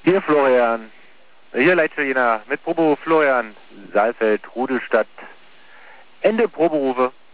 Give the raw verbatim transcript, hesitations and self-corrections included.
Hier Florian, hier Leitstelle mit Probo Florian, Saalfeld, Rudelstadt, Ende Proberufe.